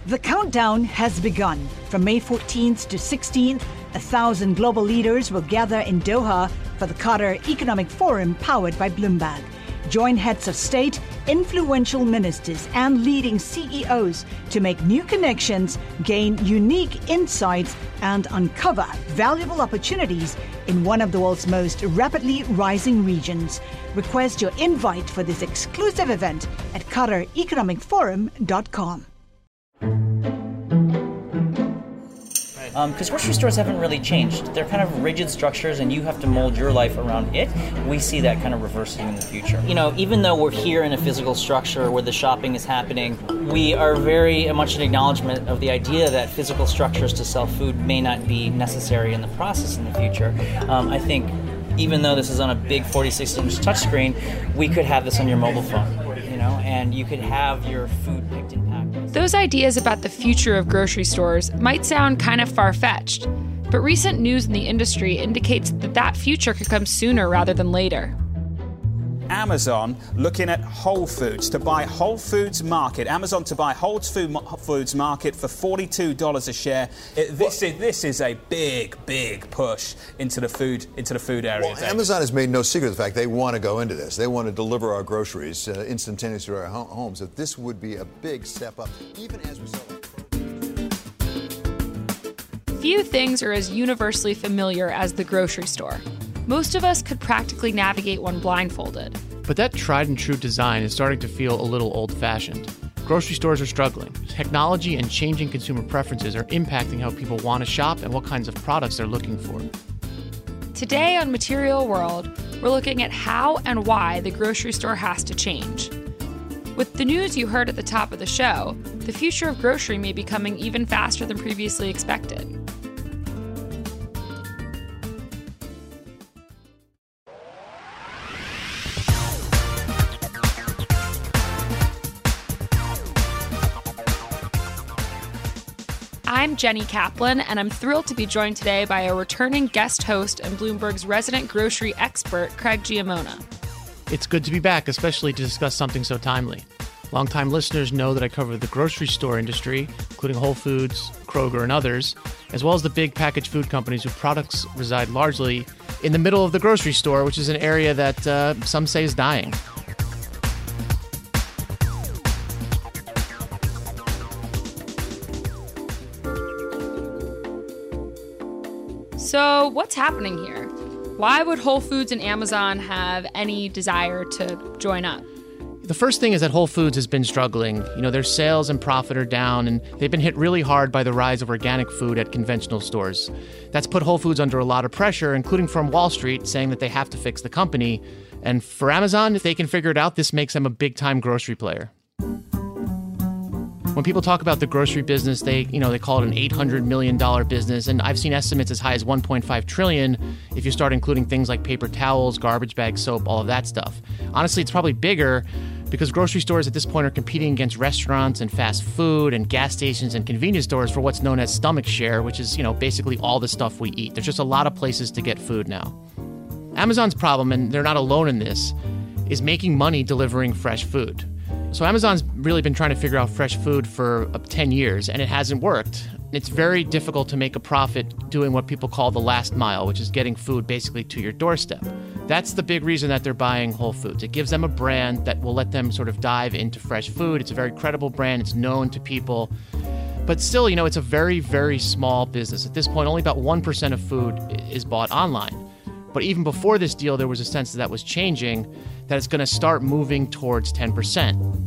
The countdown has begun. From May 14th to 16th, 1,000 global leaders will gather in Doha for the Qatar Economic Forum powered by Bloomberg. Join heads of state, influential ministers, and leading CEOs to make new connections, gain unique insights, and uncover valuable opportunities in one of the world's most rapidly rising regions. Request your invite for this exclusive event at QatarEconomicForum.com. Because grocery stores haven't really changed. They're kind of rigid structures and you have to mold your life around it. We see that kind of reversing in the future. You know, even though we're here in a physical structure where the shopping is happening, we are very much an acknowledgement of the idea that physical structures to sell food may not be necessary in the process in the future. I think even though this is on a big 46-inch touchscreen, we could have this on your mobile phone, you know, and you could have your food picked and packed. Those ideas about the future of grocery stores might sound kind of far-fetched, but recent news in the industry indicates that future could come sooner rather than later. Amazon looking at Whole Foods to buy Whole Foods Market. Amazon to buy Whole Foods Market for $42 a share. This is a big push into the food area. Well, Amazon has made no secret of the fact they want to go into this. They want to deliver our groceries instantaneously to our homes. That this would be a big step up, even as we saw. Few things are as universally familiar as the grocery store. Most of us could practically navigate one blindfolded. But that tried and true design is starting to feel a little old-fashioned. Grocery stores are struggling. Technology and changing consumer preferences are impacting how people want to shop and what kinds of products they're looking for. Today on Material World, we're looking at how and why the grocery store has to change. With the news you heard at the top of the show, the future of grocery may be coming even faster than previously expected. I'm Jenny Kaplan, and I'm thrilled to be joined today by a returning guest host and Bloomberg's resident grocery expert, Craig Giammona. It's good to be back, especially to discuss something so timely. Longtime listeners know that I cover the grocery store industry, including Whole Foods, Kroger, and others, as well as the big packaged food companies whose products reside largely in the middle of the grocery store, which is an area that some say is dying. So what's happening here? Why would Whole Foods and Amazon have any desire to join up? The first thing is that Whole Foods has been struggling. You know, their sales and profit are down, and they've been hit really hard by the rise of organic food at conventional stores. That's put Whole Foods under a lot of pressure, including from Wall Street, saying that they have to fix the company. And for Amazon, if they can figure it out, this makes them a big-time grocery player. When people talk about the grocery business, they call it an $800 million business, and I've seen estimates as high as $1.5 trillion if you start including things like paper towels, garbage bags, soap, all of that stuff. Honestly, it's probably bigger because grocery stores at this point are competing against restaurants and fast food and gas stations and convenience stores for what's known as stomach share, which is, basically all the stuff we eat. There's just a lot of places to get food now. Amazon's problem, and they're not alone in this, is making money delivering fresh food. So Amazon's really been trying to figure out fresh food for 10 years, and it hasn't worked. It's very difficult to make a profit doing what people call the last mile, which is getting food basically to your doorstep. That's the big reason that they're buying Whole Foods. It gives them a brand that will let them sort of dive into fresh food. It's a very credible brand. It's known to people. But still, it's a very, very small business. At this point, only about 1% of food is bought online. But even before this deal, there was a sense that was changing, that it's going to start moving towards 10%.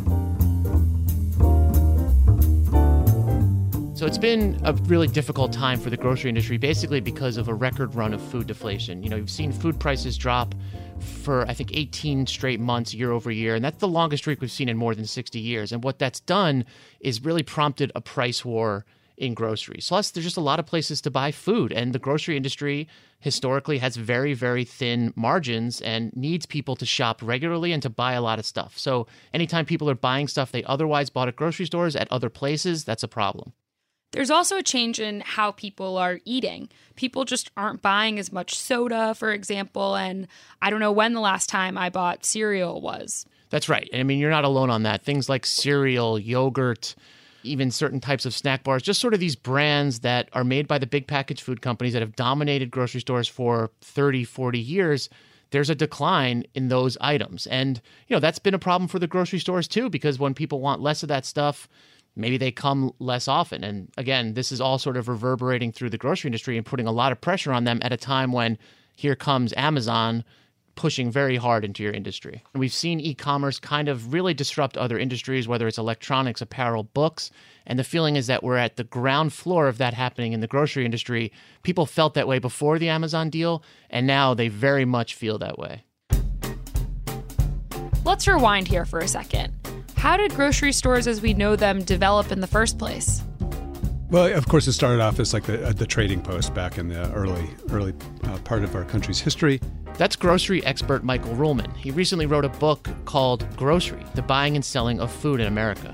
So it's been a really difficult time for the grocery industry, basically because of a record run of food deflation. You've seen food prices drop for, I think, 18 straight months year over year, and that's the longest streak we've seen in more than 60 years. And what that's done is really prompted a price war in groceries. Plus, there's just a lot of places to buy food, and the grocery industry historically has very, very thin margins and needs people to shop regularly and to buy a lot of stuff. So anytime people are buying stuff they otherwise bought at grocery stores at other places, that's a problem. There's also a change in how people are eating. People just aren't buying as much soda, for example, and I don't know when the last time I bought cereal was. That's right. I mean, you're not alone on that. Things like cereal, yogurt, even certain types of snack bars, just sort of these brands that are made by the big packaged food companies that have dominated grocery stores for 30, 40 years. There's a decline in those items. And, that's been a problem for the grocery stores too, because when people want less of that stuff, maybe they come less often. And again, this is all sort of reverberating through the grocery industry and putting a lot of pressure on them at a time when here comes Amazon pushing very hard into your industry. And we've seen e-commerce kind of really disrupt other industries, whether it's electronics, apparel, books. And the feeling is that we're at the ground floor of that happening in the grocery industry. People felt that way before the Amazon deal, and now they very much feel that way. Let's rewind here for a second. How did grocery stores as we know them develop in the first place? Well, of course, it started off as like the trading post back in the early part of our country's history. That's grocery expert Michael Ruhlman. He recently wrote a book called Grocery, The Buying and Selling of Food in America.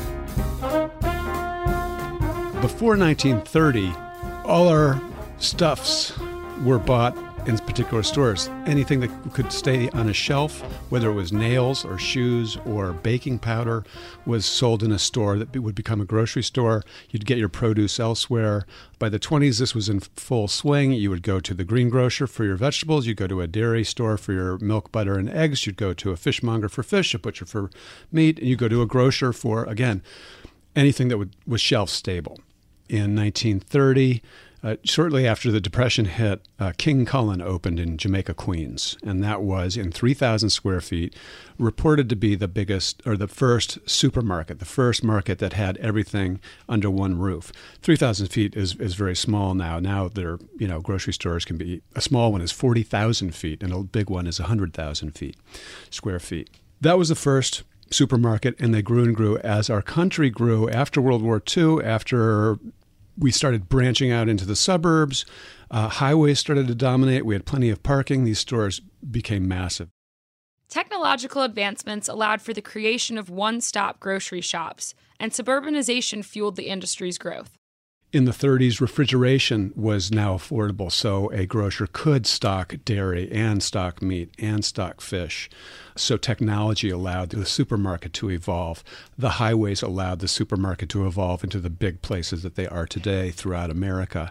Before 1930, all our stuffs were bought in particular stores. Anything that could stay on a shelf, whether it was nails or shoes or baking powder, was sold in a store that would become a grocery store. You'd get your produce elsewhere. By the 20s, this was in full swing. You would go to the greengrocer for your vegetables. You'd go to a dairy store for your milk, butter, and eggs. You'd go to a fishmonger for fish, a butcher for meat. And you go to a grocer for, again, anything that was shelf stable. In 1930, shortly after the Depression hit, King Cullen opened in Jamaica, Queens, and that was in 3,000 square feet, reported to be the biggest or the first supermarket, the first market that had everything under one roof. 3,000 feet is very small now. Now grocery stores can be, a small one is 40,000 feet and a big one is 100,000 square feet. That was the first supermarket, and they grew and grew as our country grew after World War II, after we started branching out into the suburbs. Highways started to dominate. We had plenty of parking. These stores became massive. Technological advancements allowed for the creation of one-stop grocery shops, and suburbanization fueled the industry's growth. In the 30s, refrigeration was now affordable, so a grocer could stock dairy and stock meat and stock fish. So technology allowed the supermarket to evolve. The highways allowed the supermarket to evolve into the big places that they are today throughout America.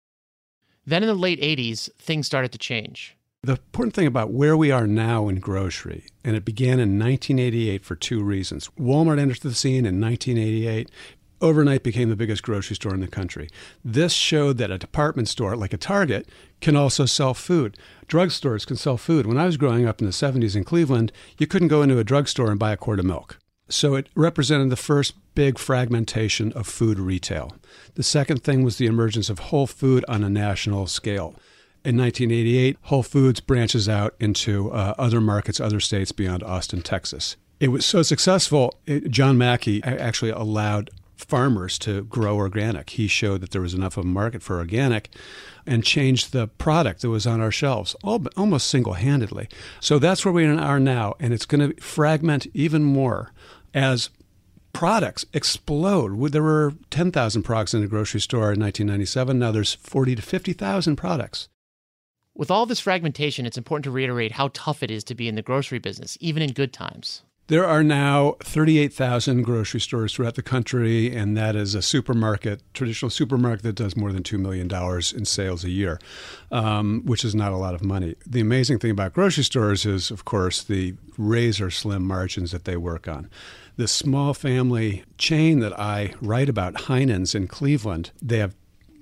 Then in the late 80s, things started to change. The important thing about where we are now in grocery, and it began in 1988 for two reasons. Walmart entered the scene in 1988. Overnight became the biggest grocery store in the country. This showed that a department store like a Target can also sell food. Drugstores can sell food. When I was growing up in the 70s in Cleveland, you couldn't go into a drugstore and buy a quart of milk. So it represented the first big fragmentation of food retail. The second thing was the emergence of Whole Food on a national scale. In 1988, Whole Foods branches out into other markets, other states beyond Austin, Texas. It was so successful, John Mackey actually allowed farmers to grow organic. He showed that there was enough of a market for organic and changed the product that was on our shelves almost single-handedly. So that's where we are now, and it's going to fragment even more as products explode. There were 10,000 products in a grocery store in 1997. Now there's 40 to 50,000 products. With all this fragmentation, it's important to reiterate how tough it is to be in the grocery business, even in good times. There are now 38,000 grocery stores throughout the country, and that is a supermarket, traditional supermarket that does more than $2 million in sales a year, which is not a lot of money. The amazing thing about grocery stores is, of course, the razor slim margins that they work on. The small family chain that I write about, Heinen's in Cleveland, they have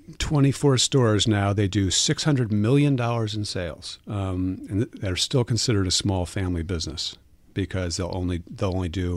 24 stores now. They do $600 million in sales, and they're still considered a small family business, because they'll only do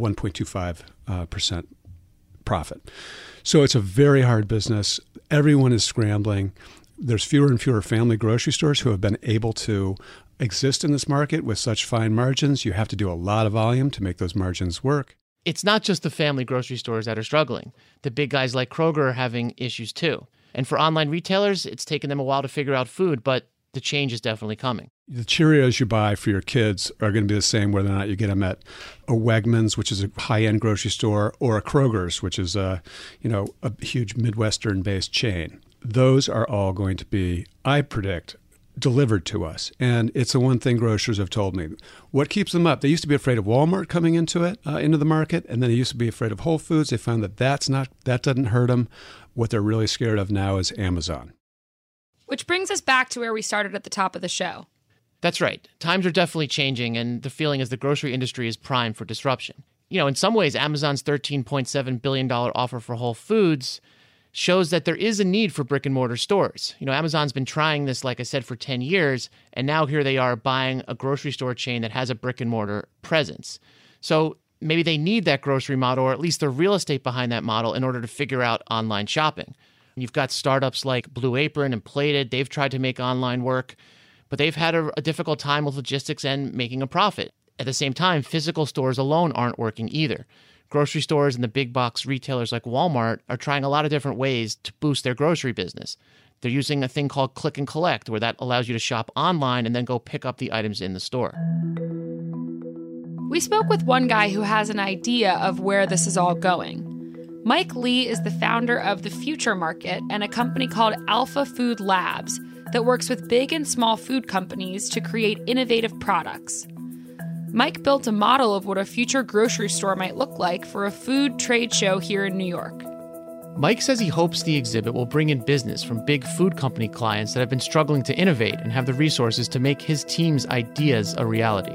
1.25% profit. So it's a very hard business. Everyone is scrambling. There's fewer and fewer family grocery stores who have been able to exist in this market with such fine margins. You have to do a lot of volume to make those margins work. It's not just the family grocery stores that are struggling. The big guys like Kroger are having issues too. And for online retailers, it's taken them a while to figure out food, but the change is definitely coming. The Cheerios you buy for your kids are going to be the same whether or not you get them at a Wegmans, which is a high-end grocery store, or a Kroger's, which is a huge Midwestern-based chain. Those are all going to be, I predict, delivered to us. And it's the one thing grocers have told me. What keeps them up? They used to be afraid of Walmart coming into the market, and then they used to be afraid of Whole Foods. They found that that doesn't hurt them. What they're really scared of now is Amazon. Which brings us back to where we started at the top of the show. That's right. Times are definitely changing, and the feeling is the grocery industry is primed for disruption. In some ways, Amazon's $13.7 billion offer for Whole Foods shows that there is a need for brick-and-mortar stores. Amazon's been trying this, like I said, for 10 years, and now here they are buying a grocery store chain that has a brick-and-mortar presence. So maybe they need that grocery model, or at least the real estate behind that model, in order to figure out online shopping. You've got startups like Blue Apron and Plated. They've tried to make online work, but they've had a difficult time with logistics and making a profit. At the same time, physical stores alone aren't working either. Grocery stores and the big box retailers like Walmart are trying a lot of different ways to boost their grocery business. They're using a thing called click and collect, where that allows you to shop online and then go pick up the items in the store. We spoke with one guy who has an idea of where this is all going. Mike Lee is the founder of The Future Market and a company called Alpha Food Labs that works with big and small food companies to create innovative products. Mike built a model of what a future grocery store might look like for a food trade show here in New York. Mike says he hopes the exhibit will bring in business from big food company clients that have been struggling to innovate and have the resources to make his team's ideas a reality.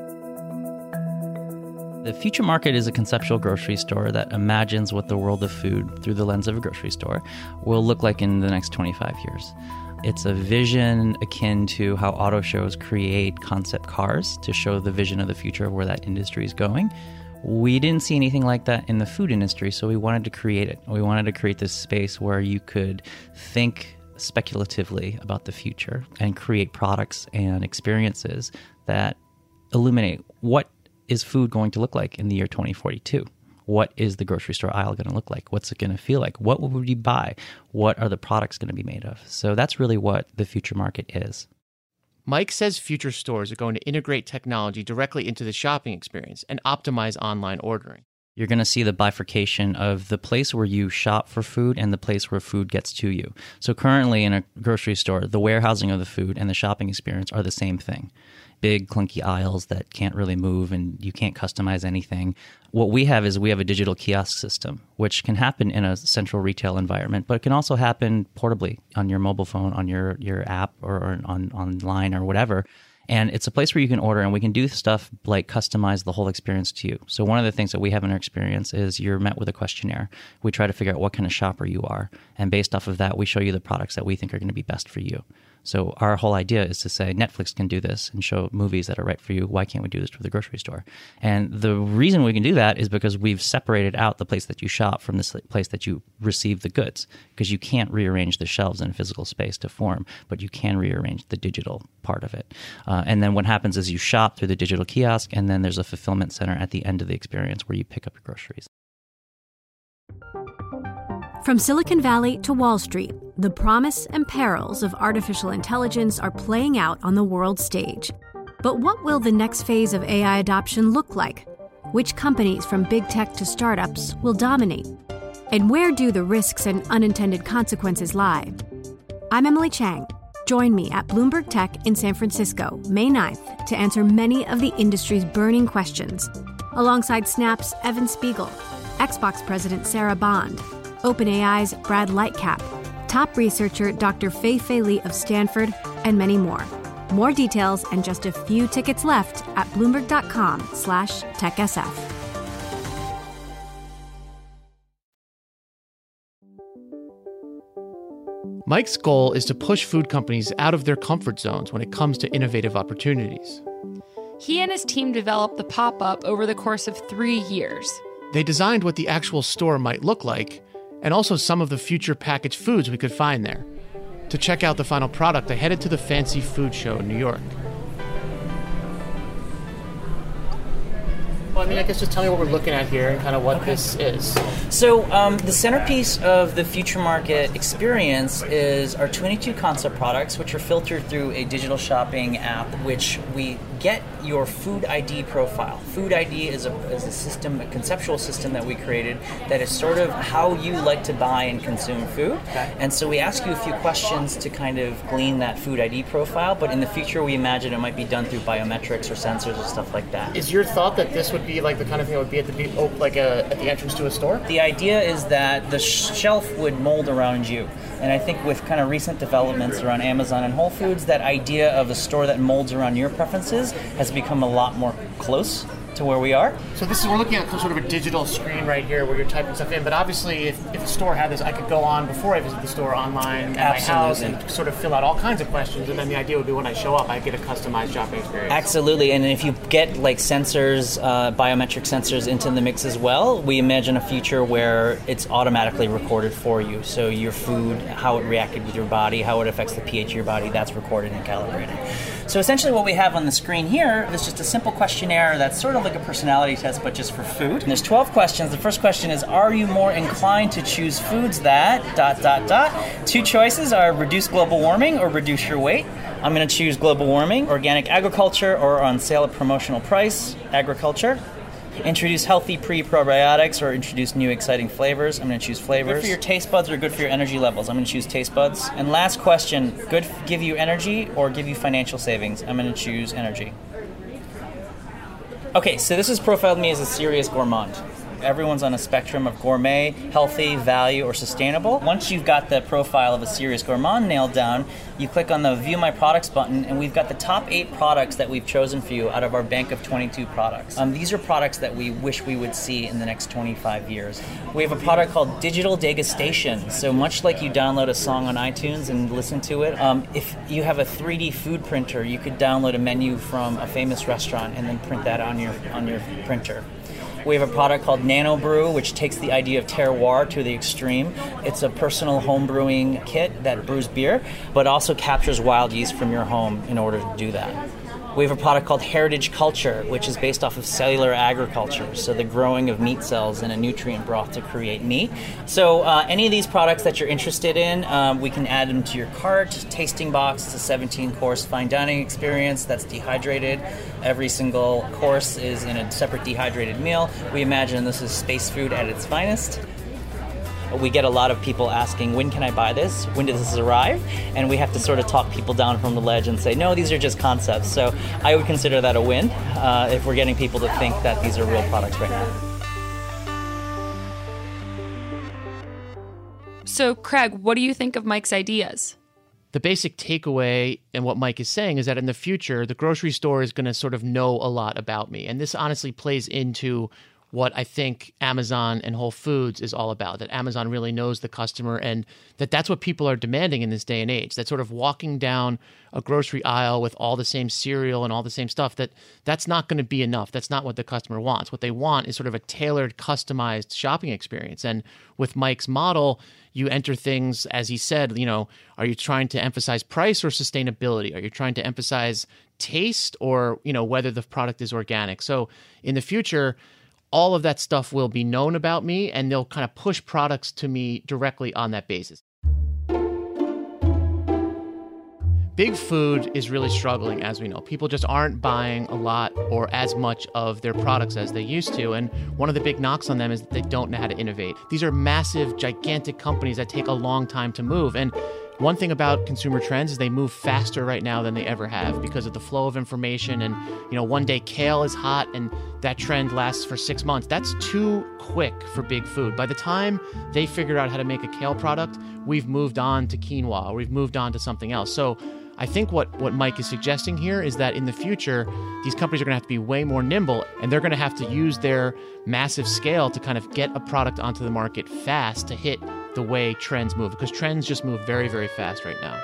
The Future Market is a conceptual grocery store that imagines what the world of food through the lens of a grocery store will look like in the next 25 years. It's a vision akin to how auto shows create concept cars to show the vision of the future of where that industry is going. We didn't see anything like that in the food industry, so we wanted to create it. We wanted to create this space where you could think speculatively about the future and create products and experiences that illuminate what is food going to look like in the year 2042. What is the grocery store aisle going to look like? What's it going to feel like? What would you buy? What are the products going to be made of? So that's really what the Future Market is. Mike says future stores are going to integrate technology directly into the shopping experience and optimize online ordering. You're going to see the bifurcation of the place where you shop for food and the place where food gets to you. So currently in a grocery store, the warehousing of the food and the shopping experience are the same thing. Big, clunky aisles that can't really move and you can't customize anything. What we have is we have a digital kiosk system, which can happen in a central retail environment, but it can also happen portably on your mobile phone, on your app, or online or whatever. And it's a place where you can order, and we can do stuff like customize the whole experience to you. So one of the things that we have in our experience is you're met with a questionnaire. We try to figure out what kind of shopper you are. And based off of that, we show you the products that we think are going to be best for you. So our whole idea is to say Netflix can do this and show movies that are right for you. Why can't we do this for the grocery store? And the reason we can do that is because we've separated out the place that you shop from the place that you receive the goods, because you can't rearrange the shelves in physical space to form, but you can rearrange the digital part of it. And then what happens is you shop through the digital kiosk, and then there's a fulfillment center at the end of the experience where you pick up your groceries. From Silicon Valley to Wall Street, the promise and perils of artificial intelligence are playing out on the world stage. But what will the next phase of AI adoption look like? Which companies from big tech to startups will dominate? And where do the risks and unintended consequences lie? I'm Emily Chang. Join me at Bloomberg Tech in San Francisco, May 9th, to answer many of the industry's burning questions, alongside Snap's Evan Spiegel, Xbox President Sarah Bond, OpenAI's Brad Lightcap, top researcher Dr. Fei-Fei Li of Stanford, and many more. More details and just a few tickets left at Bloomberg.com/TechSF. Mike's goal is to push food companies out of their comfort zones when it comes to innovative opportunities. He and his team developed the pop-up over the course of 3 years. They designed what the actual store might look like, and also some of the future packaged foods we could find there. To check out the final product, I headed to the Fancy Food Show in New York. Well, I guess just tell me what we're looking at here and kind of what this is. So the centerpiece of the Future Market experience is our 22 concept products, which are filtered through a digital shopping app, which we get your food ID profile. Food ID is a system, a conceptual system that we created that is sort of how you like to buy and consume food. Okay. And so we ask you a few questions to kind of glean that food ID profile, but in the future we imagine it might be done through biometrics or sensors or stuff like that. Is your thought that this would be like the kind of thing that would be at the entrance to a store? The idea is that the shelf would mold around you. And I think with kind of recent developments around Amazon and Whole Foods, that idea of a store that molds around your preferences has become a lot more close to where we are. So we're looking at sort of a digital screen right here where you're typing stuff in, but obviously if a store had this, I could go on before I visit the store online at my house and sort of fill out all kinds of questions, and then the idea would be when I show up, I get a customized shopping experience. Absolutely, and if you get like sensors, biometric sensors into the mix as well, we imagine a future where it's automatically recorded for you. So your food, how it reacted with your body, how it affects the pH of your body, that's recorded and calibrated. So essentially what we have on the screen here is just a simple questionnaire that's sort of like a personality test, but just for food. And there's 12 questions. The first question is, are you more inclined to choose foods that ... Two choices are reduce global warming or reduce your weight. I'm going to choose global warming, organic agriculture, or on sale at promotional price, agriculture. Introduce healthy pre-probiotics or introduce new exciting flavors. I'm going to choose flavors. Good for your taste buds or good for your energy levels? I'm going to choose taste buds. And last question, give you energy or give you financial savings? I'm going to choose energy. Okay, so this has profiled me as a serious gourmand. Everyone's on a spectrum of gourmet, healthy, value, or sustainable. Once you've got the profile of a serious gourmand nailed down, you click on the View My Products button, and we've got the top 8 products that we've chosen for you out of our bank of 22 products. These are products that we wish we would see in the next 25 years. We have a product called Digital Degustation. So much like you download a song on iTunes and listen to it, if you have a 3D food printer, you could download a menu from a famous restaurant and then print that on your printer. We have a product called Nano Brew, which takes the idea of terroir to the extreme. It's a personal home brewing kit that brews beer, but also captures wild yeast from your home in order to do that. We have a product called Heritage Culture, which is based off of cellular agriculture, so the growing of meat cells in a nutrient broth to create meat. So any of these products that you're interested in, we can add them to your cart. Tasting Box is a 17-course fine dining experience that's dehydrated. Every single course is in a separate dehydrated meal. We imagine this is space food at its finest. We get a lot of people asking, when can I buy this? When does this arrive? And we have to sort of talk people down from the ledge and say, no, these are just concepts. So I would consider that a win if we're getting people to think that these are real products right now. So, Craig, what do you think of Mike's ideas? The basic takeaway and what Mike is saying is that in the future, the grocery store is going to sort of know a lot about me. And this honestly plays into what I think Amazon and Whole Foods is all about, that Amazon really knows the customer and that's what people are demanding in this day and age, that sort of walking down a grocery aisle with all the same cereal and all the same stuff, that's not going to be enough. That's not what the customer wants. What they want is sort of a tailored, customized shopping experience. And with Mike's model, you enter things, as he said, are you trying to emphasize price or sustainability? Are you trying to emphasize taste or, whether the product is organic? So in the future, all of that stuff will be known about me, and they'll kind of push products to me directly on that basis. Big food is really struggling, as we know. People just aren't buying a lot or as much of their products as they used to, and one of the big knocks on them is that they don't know how to innovate. These are massive, gigantic companies that take a long time to move, and one thing about consumer trends is they move faster right now than they ever have because of the flow of information. And, one day kale is hot and that trend lasts for 6 months. That's too quick for big food. By the time they figure out how to make a kale product, we've moved on to quinoa, or we've moved on to something else. So I think what Mike is suggesting here is that in the future, these companies are going to have to be way more nimble, and they're going to have to use their massive scale to kind of get a product onto the market fast to hit the way trends move, because trends just move very, very fast right now.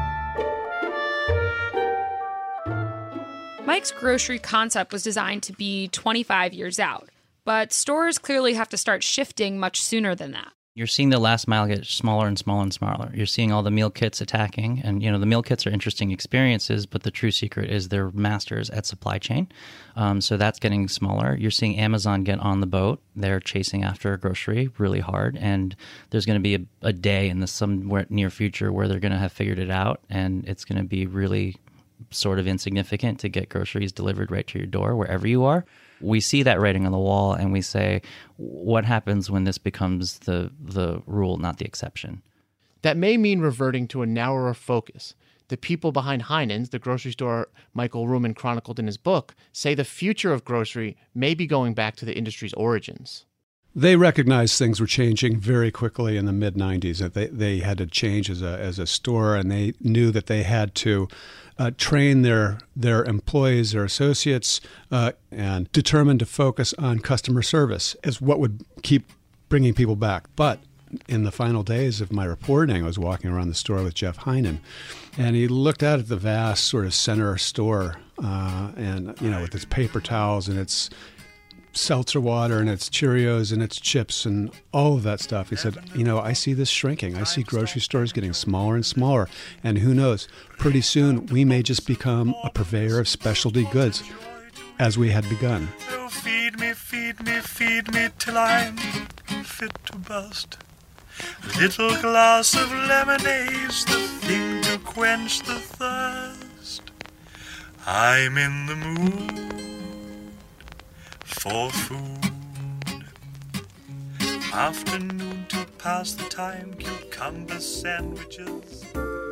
Mike's grocery concept was designed to be 25 years out, but stores clearly have to start shifting much sooner than that. You're seeing the last mile get smaller and smaller and smaller. You're seeing all the meal kits attacking, and the meal kits are interesting experiences, but the true secret is they're masters at supply chain. So that's getting smaller. You're seeing Amazon get on the boat. They're chasing after grocery really hard, and there's going to be a day in the somewhere near future where they're going to have figured it out, and it's going to be really sort of insignificant to get groceries delivered right to your door wherever you are. We see that writing on the wall and we say, what happens when this becomes the rule, not the exception? That may mean reverting to a narrower focus. The people behind Heinen's, the grocery store Michael Ruhlman chronicled in his book, say the future of grocery may be going back to the industry's origins. They recognized things were changing very quickly in the mid-'90s, that they had to change as a store, and they knew that they had to train their employees, their associates, and determined to focus on customer service as what would keep bringing people back. But in the final days of my reporting, I was walking around the store with Jeff Heinen, and he looked out at the vast sort of center store, and with its paper towels and its seltzer water and its Cheerios and its chips and all of that stuff. He said, I see this shrinking. I see grocery stores getting smaller and smaller. And who knows, pretty soon we may just become a purveyor of specialty goods as we had begun. Oh, feed me, feed me, feed me till I'm fit to burst. Little glass of lemonade's the thing to quench the thirst. I'm in the mood for food. Afternoon to pass the time, cucumber sandwiches.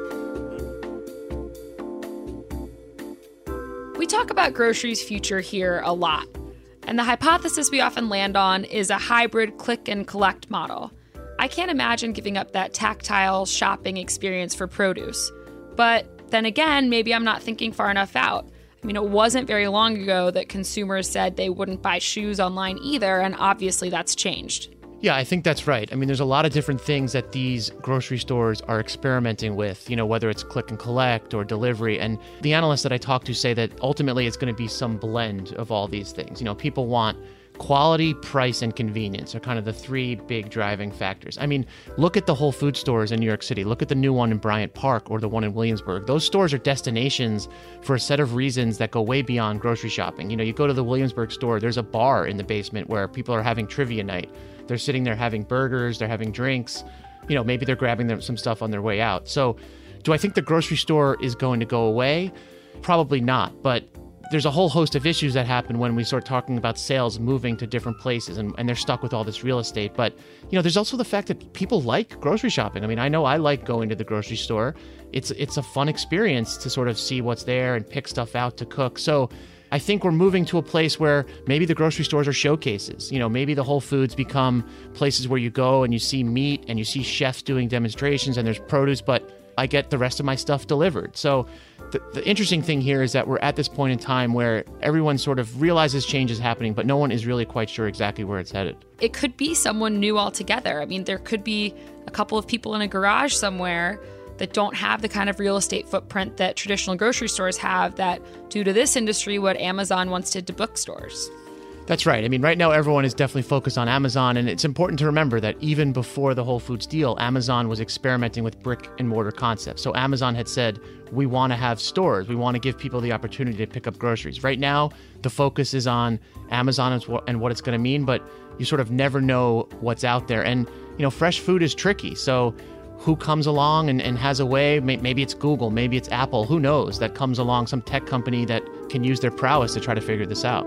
We talk about groceries' future here a lot, and the hypothesis we often land on is a hybrid click and collect model. I can't imagine giving up that tactile shopping experience for produce. But then again, maybe I'm not thinking far enough out. I mean, it wasn't very long ago that consumers said they wouldn't buy shoes online either, and obviously that's changed. Yeah, I think that's right. I mean, there's a lot of different things that these grocery stores are experimenting with, whether it's click and collect or delivery. And the analysts that I talk to say that ultimately it's going to be some blend of all these things. People want quality, price, and convenience are kind of the three big driving factors. I mean, look at the Whole Foods stores in New York City. Look at the new one in Bryant Park or the one in Williamsburg. Those stores are destinations for a set of reasons that go way beyond grocery shopping. You go to the Williamsburg store, there's a bar in the basement where people are having trivia night. They're sitting there having burgers, they're having drinks. Maybe they're grabbing some stuff on their way out. So do I think the grocery store is going to go away? Probably not, but there's a whole host of issues that happen when we start talking about sales moving to different places and they're stuck with all this real estate. But, there's also the fact that people like grocery shopping. I mean, I know I like going to the grocery store. It's a fun experience to sort of see what's there and pick stuff out to cook. So I think we're moving to a place where maybe the grocery stores are showcases. Maybe the Whole Foods become places where you go and you see meat and you see chefs doing demonstrations and there's produce, but I get the rest of my stuff delivered. So the interesting thing here is that we're at this point in time where everyone sort of realizes change is happening, but no one is really quite sure exactly where it's headed. It could be someone new altogether. I mean, there could be a couple of people in a garage somewhere that don't have the kind of real estate footprint that traditional grocery stores have that do to this industry what Amazon once did to bookstores. That's right. I mean, right now everyone is definitely focused on Amazon, and it's important to remember that even before the Whole Foods deal, Amazon was experimenting with brick and mortar concepts. So Amazon had said, we want to have stores. We want to give people the opportunity to pick up groceries. Right now, the focus is on Amazon and what it's going to mean, but you sort of never know what's out there. And, fresh food is tricky. So who comes along and has a way? Maybe it's Google, maybe it's Apple, who knows, that comes along, some tech company that can use their prowess to try to figure this out.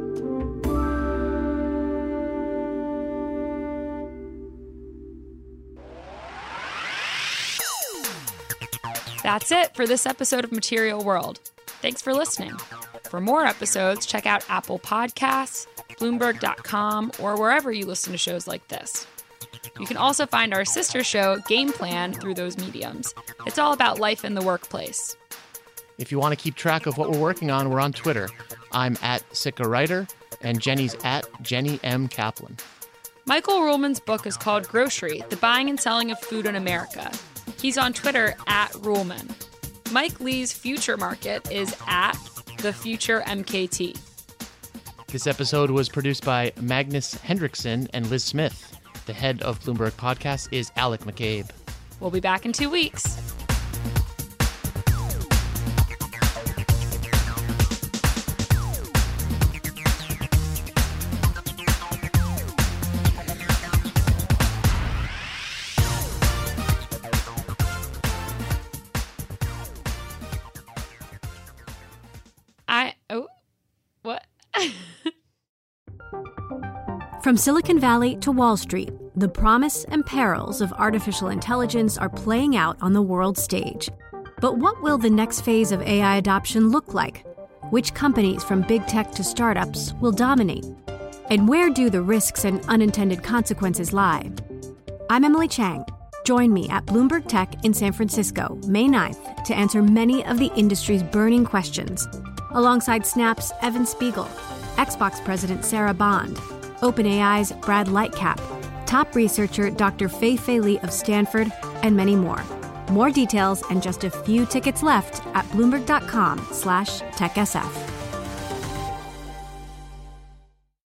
That's it for this episode of Material World. Thanks for listening. For more episodes, check out Apple Podcasts, Bloomberg.com, or wherever you listen to shows like this. You can also find our sister show, Game Plan, through those mediums. It's all about life in the workplace. If you want to keep track of what we're working on, we're on Twitter. I'm at SickaWriter, and Jenny's at Jenny M. Kaplan. Michael Ruhlman's book is called Grocery, The Buying and Selling of Food in America. He's on Twitter at Ruhlman. Mike Lee's Future Market is at TheFutureMKT. This episode was produced by Magnus Hendrickson and Liz Smith. The head of Bloomberg Podcast is Alec McCabe. We'll be back in 2 weeks. From Silicon Valley to Wall Street, the promise and perils of artificial intelligence are playing out on the world stage. But what will the next phase of AI adoption look like? Which companies from big tech to startups will dominate? And where do the risks and unintended consequences lie? I'm Emily Chang. Join me at Bloomberg Tech in San Francisco, May 9th, to answer many of the industry's burning questions, alongside Snap's Evan Spiegel, Xbox President Sarah Bond, OpenAI's Brad Lightcap, top researcher Dr. Fei-Fei Li of Stanford, and many more. More details and just a few tickets left at Bloomberg.com/TechSF.